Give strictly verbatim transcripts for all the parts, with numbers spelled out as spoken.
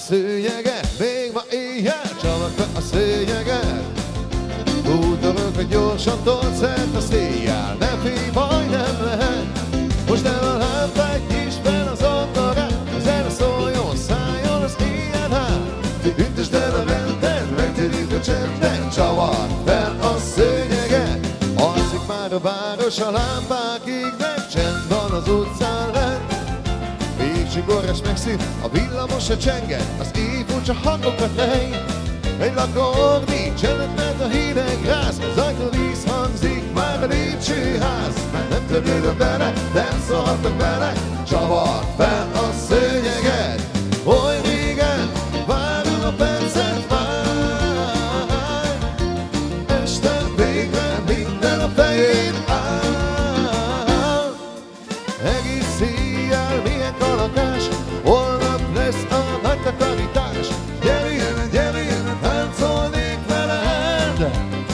szőnyeget, még ma éjjel csavart be a szőnyeget. Útolok, hogy gyorsan tolt szert a széjjel, ne félj, baj nem lehet. Most el a lámpágy is fel az zongorát, a zene szóljon, szálljon az éjjel hát. Üntesd el a rendet, megtérjük a csendet, csavart fel a szőnyeget. Alszik már a város, a lámpák égnek, csend van az utcán lent. Végsigorras megszűnt, a villamos a csenget, az éj furcsa hangokat lejt. Egy lakon nincs csendet, mert a hideg ráz, az ajtó vízhangzik, már a lépcsőház. Már nem törődök bele, nem szólhatnak bele, csavart fel a szőnyeget. Oly régen, várom a percet már, este végre minden a fején áll. Egész éjjel milyen kalapás, holnap lesz a nagy takarítás. Gyere, gyere, táncolnék veled.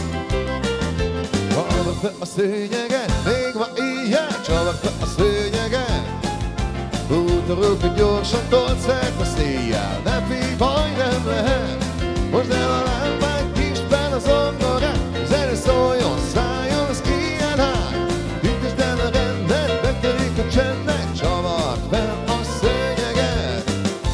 Csavart fel a szőnyeget, még ma éjjel csavart fel a szőnyeget. Útorok, hogy gyorsan tolt szert a széjjel, ne félj, baj nem lehet. Most el a lámpágy is fel a zongorát, a zene szóljon, szálljon az éjjel hát. Üntesd el a rendet, megtörik a csendet, csavart fel a szőnyeget.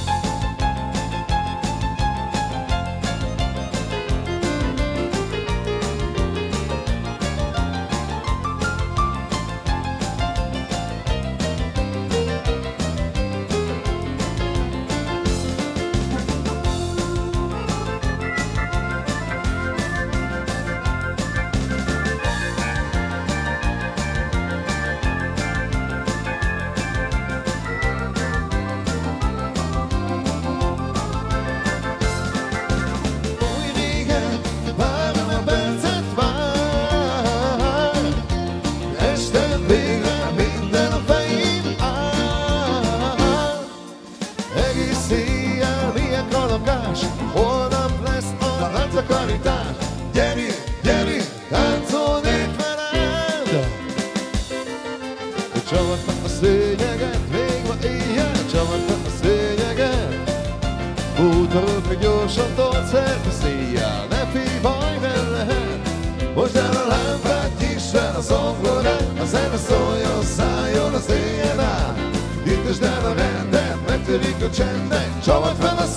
Oly régen, várom a percet már, este végre minden a fején áll. Egész éjjel milyen kalapás, holnap lesz a nagy takarítás. Gyere, gyere, táncolnék veled. Csavart fel a szőnyeget, még ma éjjel csavart fel a szőnyeget. Útorok, hogy gyorsan tolt szert a széjjel, ne félj, baj nem lehet. Most el a lámpát is fel a zongorát, a zene szóljon, szálljon az éjjel át. Üntesd el a rendet, megtörik a csendet, csavart fel a